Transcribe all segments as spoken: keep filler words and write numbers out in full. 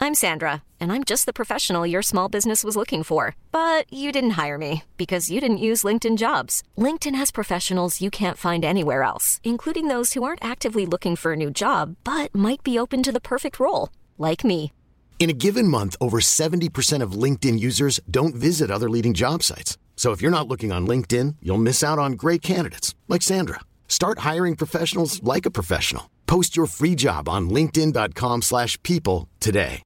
I'm Sandra, and I'm just the professional your small business was looking for. But you didn't hire me because you didn't use LinkedIn Jobs. LinkedIn has professionals you can't find anywhere else, including those who aren't actively looking for a new job, but might be open to the perfect role, like me. In a given month, over seventy percent of LinkedIn users don't visit other leading job sites. So if you're not looking on LinkedIn, you'll miss out on great candidates like Sandra. Start hiring professionals like a professional. Post your free job on linkedin.com slash people today.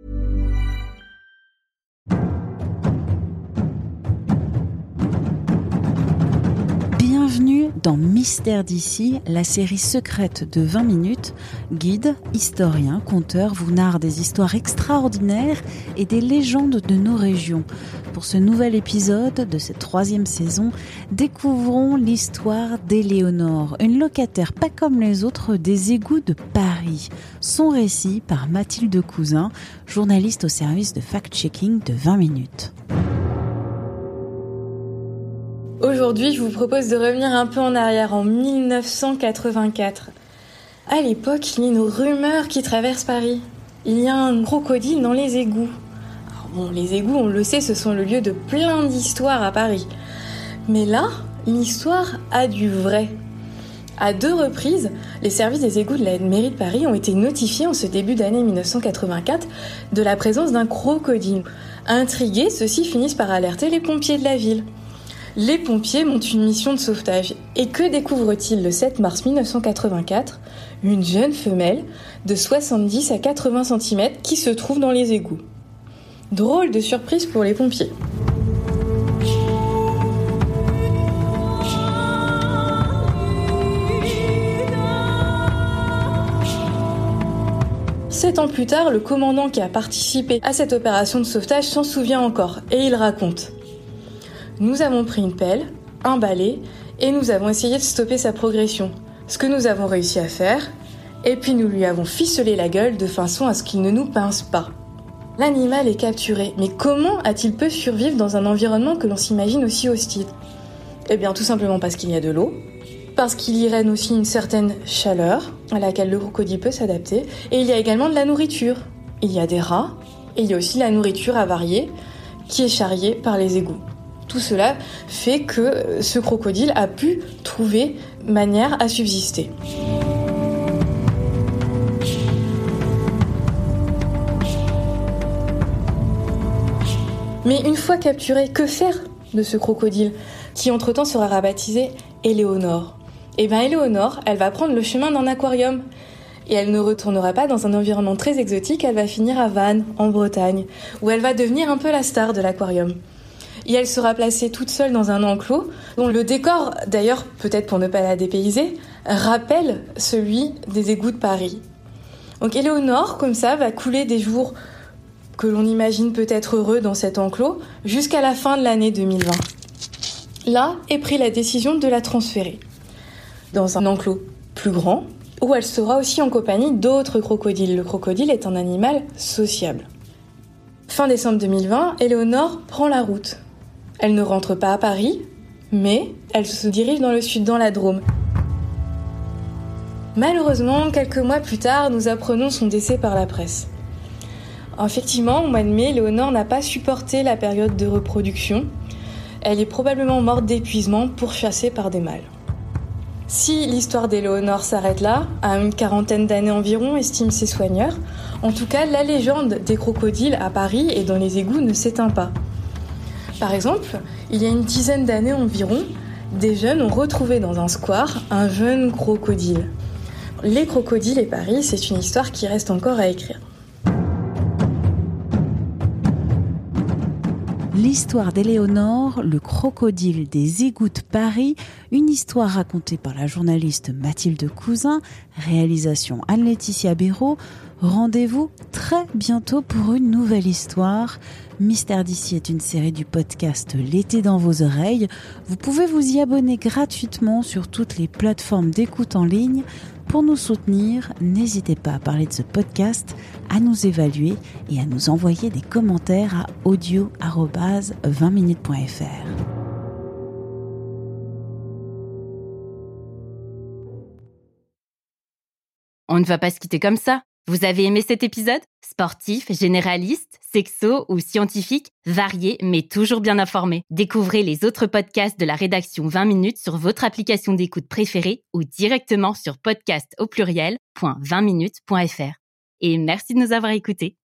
Bienvenue dans Mystère d'ici, la série secrète de vingt minutes. Guide, historien, conteur vous narre des histoires extraordinaires et des légendes de nos régions. Pour ce nouvel épisode de cette troisième saison, découvrons l'histoire d'Éléonore, une locataire pas comme les autres des égouts de Paris. Son récit par Mathilde Cousin, journaliste au service de fact-checking de vingt minutes. Aujourd'hui, je vous propose de revenir un peu en arrière, en dix-neuf cent quatre-vingt-quatre. À l'époque, il y a une rumeur qui traverse Paris. Il y a un crocodile dans les égouts. Alors bon, les égouts, on le sait, ce sont le lieu de plein d'histoires à Paris. Mais là, l'histoire a du vrai. À deux reprises, les services des égouts de la mairie de Paris ont été notifiés en ce début d'année dix-neuf cent quatre-vingt-quatre de la présence d'un crocodile. Intrigués, ceux-ci finissent par alerter les pompiers de la ville. Les pompiers montent une mission de sauvetage. Et que découvrent-ils le sept mars dix-neuf cent quatre-vingt-quatre ? Une jeune femelle de soixante-dix à quatre-vingts centimètres qui se trouve dans les égouts. Drôle de surprise pour les pompiers. Sept ans plus tard, le commandant qui a participé à cette opération de sauvetage s'en souvient encore et il raconte. Nous avons pris une pelle, un balai, et nous avons essayé de stopper sa progression. Ce que nous avons réussi à faire, et puis nous lui avons ficelé la gueule de façon à ce qu'il ne nous pince pas. L'animal est capturé, mais comment a-t-il pu survivre dans un environnement que l'on s'imagine aussi hostile ? Eh bien tout simplement parce qu'il y a de l'eau, parce qu'il y règne aussi une certaine chaleur à laquelle le crocodile peut s'adapter, et il y a également de la nourriture. Il y a des rats, et il y a aussi la nourriture avariée qui est charriée par les égouts. Tout cela fait que ce crocodile a pu trouver manière à subsister. Mais une fois capturé, que faire de ce crocodile qui entre-temps sera rebaptisé Éléonore ? Eh bien Éléonore, elle va prendre le chemin d'un aquarium. Et elle ne retournera pas dans un environnement très exotique, elle va finir à Vannes, en Bretagne, où elle va devenir un peu la star de l'aquarium. Et elle sera placée toute seule dans un enclos, dont le décor, d'ailleurs, peut-être pour ne pas la dépayser, rappelle celui des égouts de Paris. Donc Éléonore, comme ça, va couler des jours que l'on imagine peut-être heureux dans cet enclos, jusqu'à la fin de l'année deux mille vingt. Là est prise la décision de la transférer dans un enclos plus grand, où elle sera aussi en compagnie d'autres crocodiles. Le crocodile est un animal sociable. Fin décembre deux mille vingt, Éléonore prend la route. Elle ne rentre pas à Paris, mais elle se dirige dans le sud, dans la Drôme. Malheureusement, quelques mois plus tard, nous apprenons son décès par la presse. Effectivement, au mois de mai, Éléonore n'a pas supporté la période de reproduction. Elle est probablement morte d'épuisement, pourchassée par des mâles. Si l'histoire d'Éléonore s'arrête là, à une quarantaine d'années environ, estiment ses soigneurs, en tout cas, la légende des crocodiles à Paris et dans les égouts ne s'éteint pas. Par exemple, il y a une dizaine d'années environ, des jeunes ont retrouvé dans un square un jeune crocodile. Les crocodiles et Paris, c'est une histoire qui reste encore à écrire. L'histoire d'Éléonore, le crocodile des égouts de Paris, une histoire racontée par la journaliste Mathilde Cousin, réalisation Anne-Laetitia Béraud. Rendez-vous très bientôt pour une nouvelle histoire. Mystère d'ici est une série du podcast L'été dans vos oreilles. Vous pouvez vous y abonner gratuitement sur toutes les plateformes d'écoute en ligne. Pour nous soutenir, n'hésitez pas à parler de ce podcast, à nous évaluer et à nous envoyer des commentaires à audio arobase vingt minutes point f r. On ne va pas se quitter comme ça. Vous avez aimé cet épisode ? Sportif, généraliste, sexo ou scientifique, varié mais toujours bien informé. Découvrez les autres podcasts de la rédaction vingt minutes sur votre application d'écoute préférée ou directement sur podcast au pluriel point vingt minutes point f r. Et merci de nous avoir écoutés.